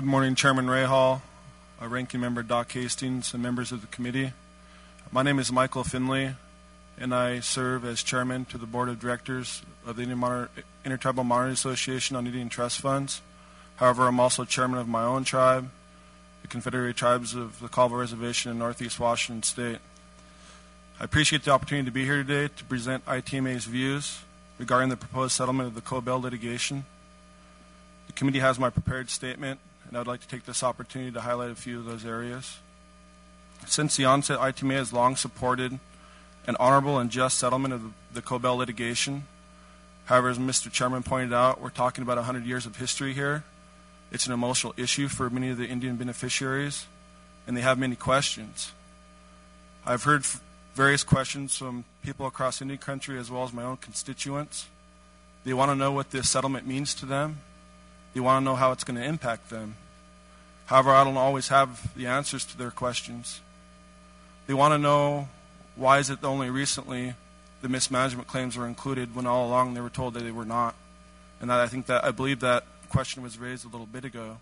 Good morning, Chairman Ray Hall, Ranking Member Doc Hastings, and members of the committee. My name is Michael Finley, and I serve as Chairman to the Board of Directors of the Intertribal Monetary Association on Indian Trust Funds. However, I'm also Chairman of my own tribe, the Confederated Tribes of the Colville Reservation in Northeast Washington State. I appreciate the opportunity to be here today to present ITMA's views regarding the proposed settlement of the Cobell litigation. The committee has my prepared statement, and I would like to take this opportunity to highlight a few of those areas. Since the onset, ITMA has long supported an honorable and just settlement of the Cobell litigation. However, as Mr. Chairman pointed out, we're talking about 100 years of history here. It's an emotional issue for many of the Indian beneficiaries, and they have many questions. I've heard various questions from people across Indian country as well as my own constituents. They want to know what this settlement means to them. They want to know how it's going to impact them. However, I don't always have the answers to their questions. They want to know why is it that only recently the mismanagement claims were included when all along they were told that they were not. And I believe that question was raised a little bit ago.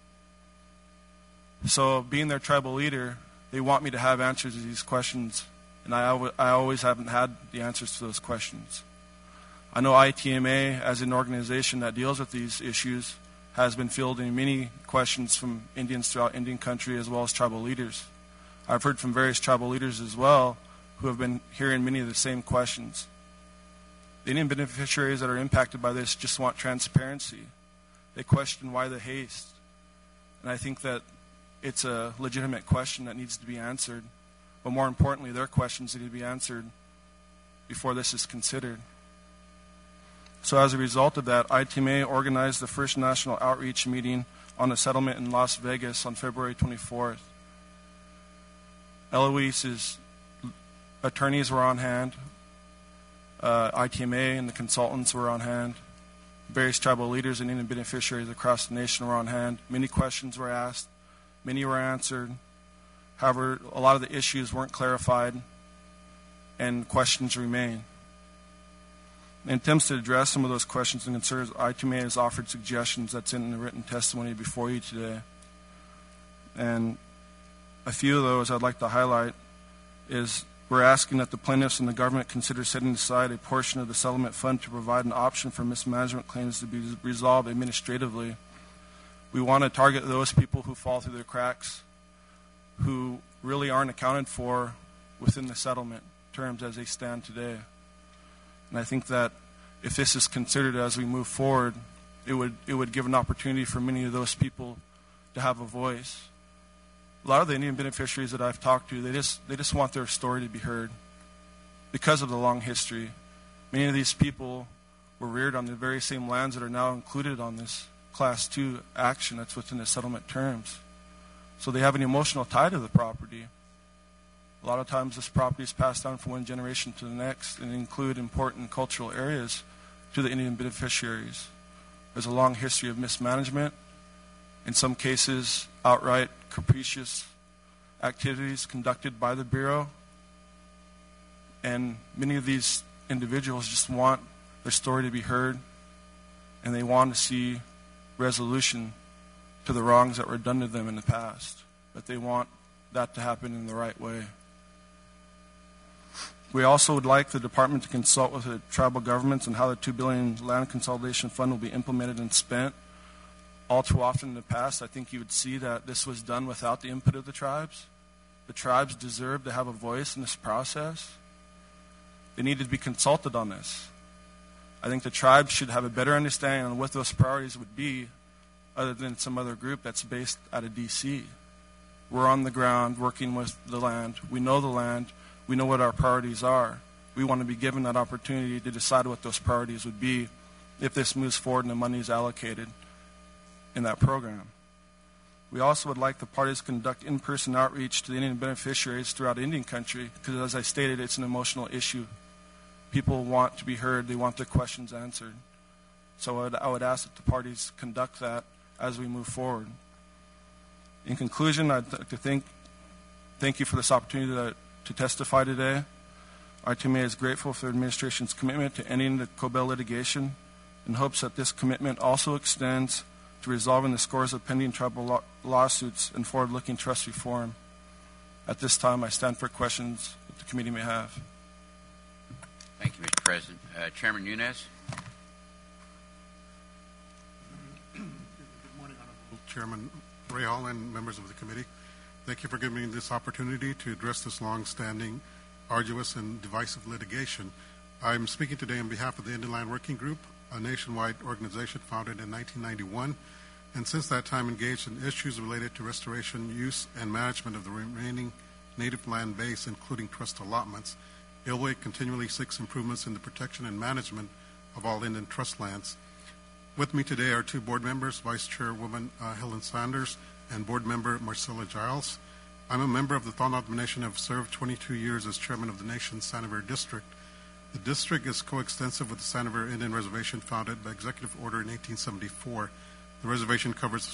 So being their tribal leader, they want me to have answers to these questions, and I always haven't had the answers to those questions. I know ITMA, as an organization that deals with these issues, has been fielding many questions from Indians throughout Indian country as well as tribal leaders. I've heard from various tribal leaders as well who have been hearing many of the same questions. The Indian beneficiaries that are impacted by this just want transparency. They question why the haste. And I think that it's a legitimate question that needs to be answered. But more importantly, their questions need to be answered before this is considered. So as a result of that, ITMA organized the first national outreach meeting on the settlement in Las Vegas on February 24th. Eloise's attorneys were on hand. ITMA and the consultants were on hand. Various tribal leaders and Indian beneficiaries across the nation were on hand. Many questions were asked. Many were answered. However, a lot of the issues weren't clarified, and questions remain. In attempts to address some of those questions and concerns, ITMA has offered suggestions that's in the written testimony before you today. And a few of those I'd like to highlight is we're asking that the plaintiffs and the government consider setting aside a portion of the settlement fund to provide an option for mismanagement claims to be resolved administratively. We want to target those people who fall through the cracks, who really aren't accounted for within the settlement terms as they stand today. And I think that if this is considered as we move forward, it would give an opportunity for many of those people to have a voice. A lot of the Indian beneficiaries that I've talked to, they just want their story to be heard because of the long history. Many of these people were reared on the very same lands that are now included on this Class 2 action that's within the settlement terms. So they have an emotional tie to the property. A lot of times this property is passed down from one generation to the next and include important cultural areas to the Indian beneficiaries. There's a long history of mismanagement, in some cases outright capricious activities conducted by the Bureau. And many of these individuals just want their story to be heard, and they want to see resolution to the wrongs that were done to them in the past. But they want that to happen in the right way. We also would like the department to consult with the tribal governments on how the $2 billion land consolidation fund will be implemented and spent. All too often in the past, I think you would see that this was done without the input of the tribes. The tribes deserve to have a voice in this process. They need to be consulted on this. I think the tribes should have a better understanding on what those priorities would be other than some other group that's based out of D.C. We're on the ground working with the land. We know the land. We know what our priorities are. We want to be given that opportunity to decide what those priorities would be if this moves forward and the money is allocated in that program. We also would like the parties to conduct in-person outreach to the Indian beneficiaries throughout Indian country because, as I stated, it's an emotional issue. People want to be heard. They want their questions answered. So I would ask that the parties conduct that as we move forward. In conclusion, I'd like to thank you for this opportunity to testify today. ITMA is grateful for the administration's commitment to ending the Cobell litigation and hopes that this commitment also extends to resolving the scores of pending tribal lawsuits and forward-looking trust reform. At this time, I stand for questions that the committee may have. Thank you, Mr. President. Chairman Nunes. Good morning, Honorable Chairman Ray Hall and members of the committee. Thank you for giving me this opportunity to address this long-standing, arduous, and divisive litigation. I'm speaking today on behalf of the Indian Land Working Group, a nationwide organization founded in 1991, and since that time engaged in issues related to restoration, use, and management of the remaining native land base, including trust allotments. ILWIG continually seeks improvements in the protection and management of all Indian trust lands. With me today are two board members, Vice Chairwoman Helen Sanders and board member Marcella Giles. I'm a member of the Thonaut Nation and have served 22 years as chairman of the nation's Sanivere District. The district is coextensive with the Sanivere Indian Reservation founded by executive order in 1874. The reservation covers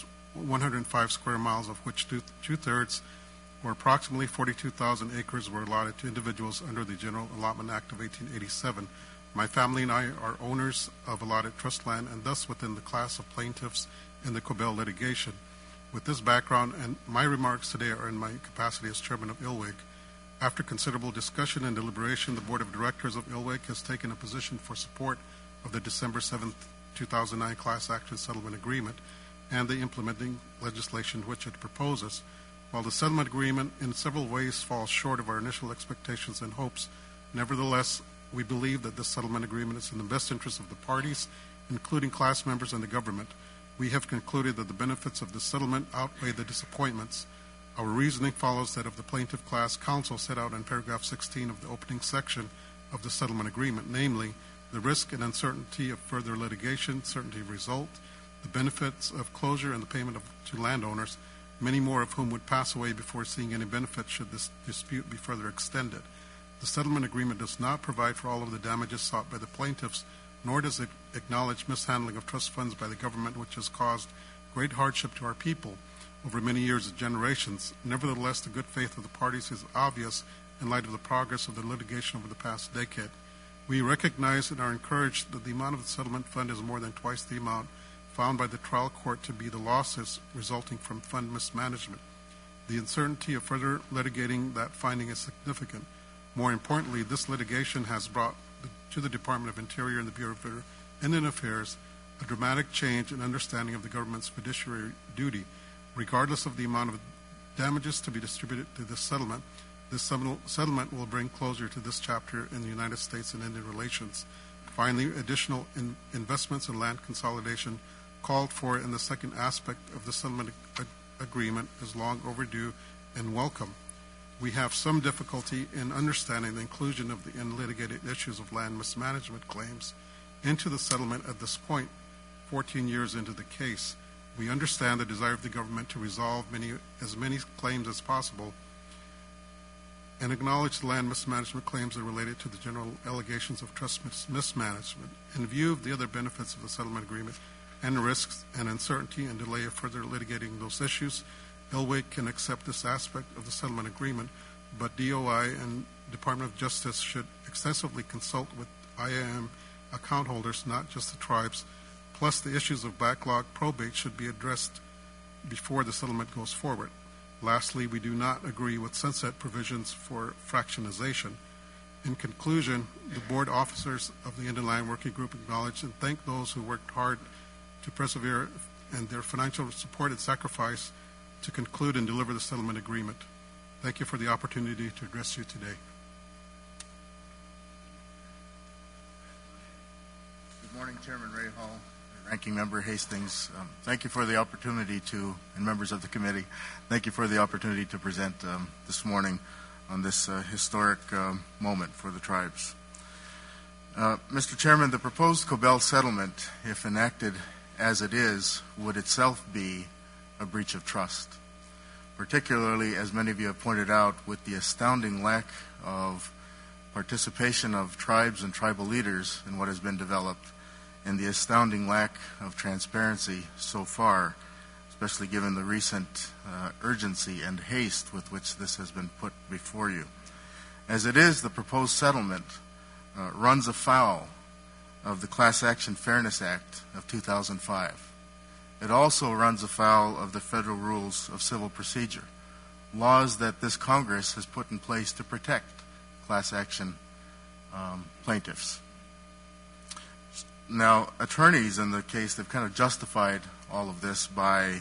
105 square miles, of which two-thirds, or approximately 42,000 acres, were allotted to individuals under the General Allotment Act of 1887. My family and I are owners of allotted trust land and thus within the class of plaintiffs in the Cobell litigation. With this background, and my remarks today are in my capacity as chairman of ILWIG. After considerable discussion and deliberation, the board of directors of ILWIG has taken a position for support of the December 7, 2009 Class Action Settlement Agreement and the implementing legislation which it proposes. While the settlement agreement in several ways falls short of our initial expectations and hopes, nevertheless, we believe that this settlement agreement is in the best interest of the parties, including class members and the government. We have concluded that the benefits of the settlement outweigh the disappointments. Our reasoning follows that of the plaintiff class counsel set out in paragraph 16 of the opening section of the settlement agreement, namely, the risk and uncertainty of further litigation, certainty of result, the benefits of closure and the payment to landowners, many more of whom would pass away before seeing any benefit should this dispute be further extended. The settlement agreement does not provide for all of the damages sought by the plaintiffs, nor does it acknowledge mishandling of trust funds by the government, which has caused great hardship to our people over many years and generations. Nevertheless, the good faith of the parties is obvious in light of the progress of the litigation over the past decade. We recognize and are encouraged that the amount of the settlement fund is more than twice the amount found by the trial court to be the losses resulting from fund mismanagement. The uncertainty of further litigating that finding is significant. More importantly, this litigation has brought to the Department of Interior and the Bureau of Indian Affairs a dramatic change in understanding of the government's fiduciary duty. Regardless of the amount of damages to be distributed to this settlement will bring closure to this chapter in the United States and Indian relations. Finally, additional investments in land consolidation called for in the second aspect of the settlement agreement is long overdue and welcome. We have some difficulty in understanding the inclusion of the unlitigated issues of land mismanagement claims into the settlement at this point, 14 years into the case. We understand the desire of the government to resolve as many claims as possible and acknowledge the land mismanagement claims that are related to the general allegations of trust mismanagement. In view of the other benefits of the settlement agreement and the risks and uncertainty and delay of further litigating those issues, ILWIG can accept this aspect of the settlement agreement, but DOI and Department of Justice should extensively consult with IAM account holders, not just the tribes. Plus, the issues of backlog probate should be addressed before the settlement goes forward. Lastly, we do not agree with sunset provisions for fractionization. In conclusion, the board officers of the Indian Land Working Group acknowledge and thank those who worked hard to persevere and their financial support and sacrifice to conclude and deliver the settlement agreement. Thank you for the opportunity to address you today. Good morning, Chairman Ray Hall, Ranking Member Hastings. Thank you for the opportunity to, and members of the committee, thank you for the opportunity to present this morning on this historic moment for the tribes. Mr. Chairman, the proposed Cobell settlement, if enacted as it is, would itself be a breach of trust, particularly, as many of you have pointed out, with the astounding lack of participation of tribes and tribal leaders in what has been developed, and the astounding lack of transparency so far, especially given the recent urgency and haste with which this has been put before you. As it is, the proposed settlement runs afoul of the Class Action Fairness Act of 2005. it also runs afoul of the federal rules of civil procedure, laws that this Congress has put in place to protect class action plaintiffs. Now, attorneys in the case, they've kind of justified all of this by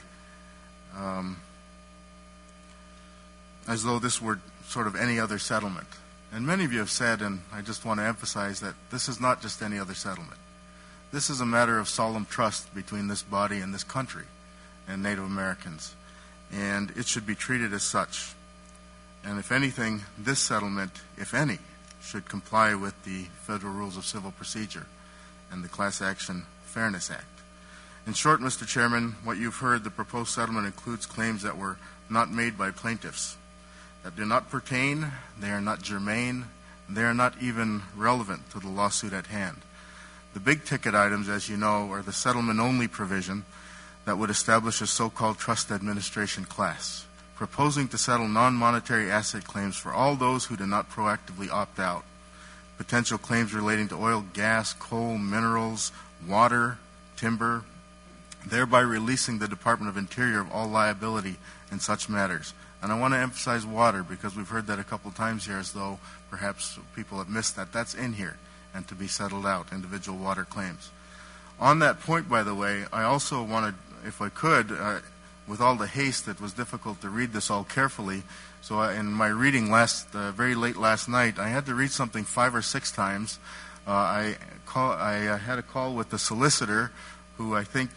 as though this were sort of any other settlement. And many of you have said, and I just want to emphasize, that this is not just any other settlement. This is a matter of solemn trust between this body and this country and Native Americans, and it should be treated as such. And if anything, this settlement, if any, should comply with the Federal Rules of Civil Procedure and the Class Action Fairness Act. In short, Mr. Chairman, what you've heard, the proposed settlement includes claims that were not made by plaintiffs, that do not pertain, they are not germane, they are not even relevant to the lawsuit at hand. The big ticket items, as you know, are the settlement-only provision that would establish a so-called trust administration class, proposing to settle non-monetary asset claims for all those who do not proactively opt out, potential claims relating to oil, gas, coal, minerals, water, timber, thereby releasing the Department of Interior of all liability in such matters. And I want to emphasize water, because we've heard that a couple of times here as though perhaps people have missed that. That's in here and to be settled out, individual water claims. On that point, by the way, I also wanted, if I could, with all the haste, it was difficult to read this all carefully. So in my reading very late last night, I had to read something 5 or 6 times. I had a call with the solicitor, who I think,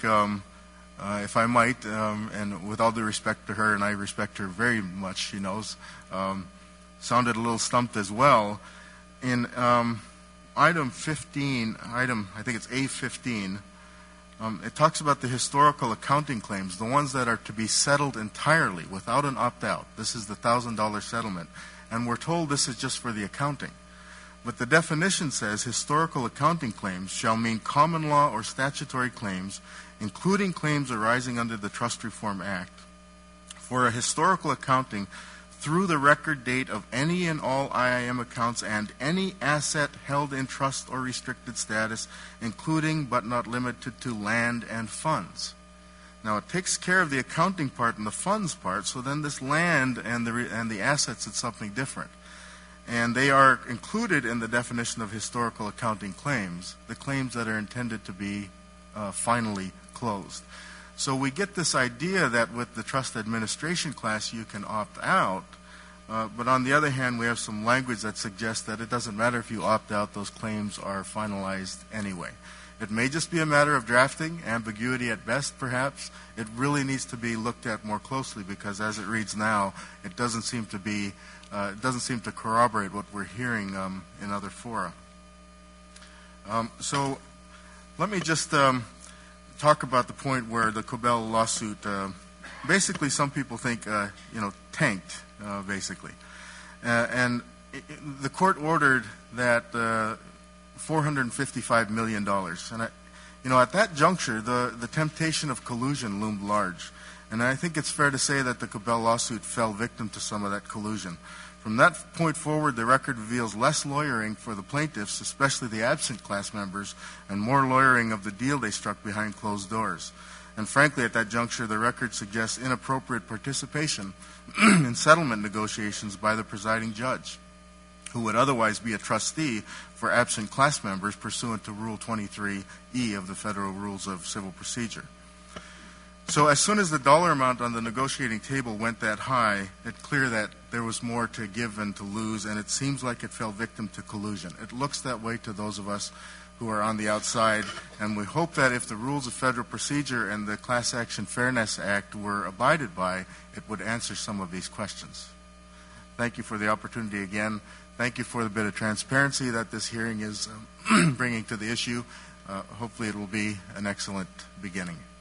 if I might, and with all due respect to her, and I respect her very much, she knows, sounded a little stumped as well. In item 15, I think it's A15, it talks about the historical accounting claims, the ones that are to be settled entirely without an opt-out. This is the $1,000 settlement. And we're told this is just for the accounting. But the definition says historical accounting claims shall mean common law or statutory claims, including claims arising under the Trust Reform Act, for a historical accounting through the record date of any and all IIM accounts and any asset held in trust or restricted status, including but not limited to land and funds. Now, it takes care of the accounting part and the funds part, so then this land and the assets is something different. And they are included in the definition of historical accounting claims, the claims that are intended to be finally closed. So we get this idea that with the trust administration class you can opt out, but on the other hand we have some language that suggests that it doesn't matter if you opt out, those claims are finalized anyway. It may just be a matter of drafting, ambiguity at best perhaps. It really needs to be looked at more closely, because as it reads now, it doesn't seem to corroborate what we're hearing in other fora. So let me just talk about the point where the Cobell lawsuit, basically some people think, tanked, basically. And the court ordered that $455 million. And at that juncture, the temptation of collusion loomed large. And I think it's fair to say that the Cobell lawsuit fell victim to some of that collusion. From that point forward, the record reveals less lawyering for the plaintiffs, especially the absent class members, and more lawyering of the deal they struck behind closed doors. And frankly, at that juncture, the record suggests inappropriate participation in settlement negotiations by the presiding judge, who would otherwise be a trustee for absent class members pursuant to Rule 23E of the Federal Rules of Civil Procedure. So as soon as the dollar amount on the negotiating table went that high, it's clear that there was more to give than to lose, and it seems like it fell victim to collusion. It looks that way to those of us who are on the outside, and we hope that if the rules of federal procedure and the Class Action Fairness Act were abided by, it would answer some of these questions. Thank you for the opportunity again. Thank you for the bit of transparency that this hearing is bringing to the issue. Hopefully it will be an excellent beginning.